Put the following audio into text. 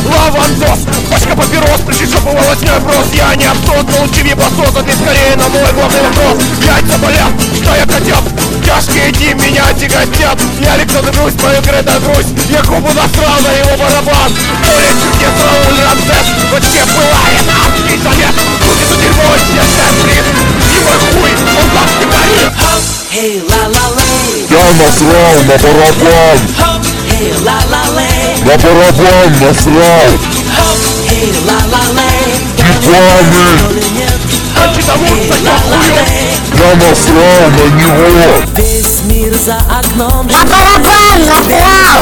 лавандос. Пачка папирос, пришли, что волосной брос. Я не абсурд, но лучи вибросос. Ответ скорее на мой главный вопрос. Яйца болят, что я хотел? Тяжкие дни меня тяготят. Я Александр Грусть, мою Грета Грусть. Я Кубу насрал на его барабан. Поле чудес, Рауль Рамзес. В очке пылает адский завет. Тут это дерьмо, сердце брит. И мой хуй, он так не горит. Hey la la la, Я насрал на барабан, hey la la la, на барабан насрал. hey la la la, Ебаный, Антидоводца, я хуёв. я насрал на него. весь мир за окном. На барабан насрал!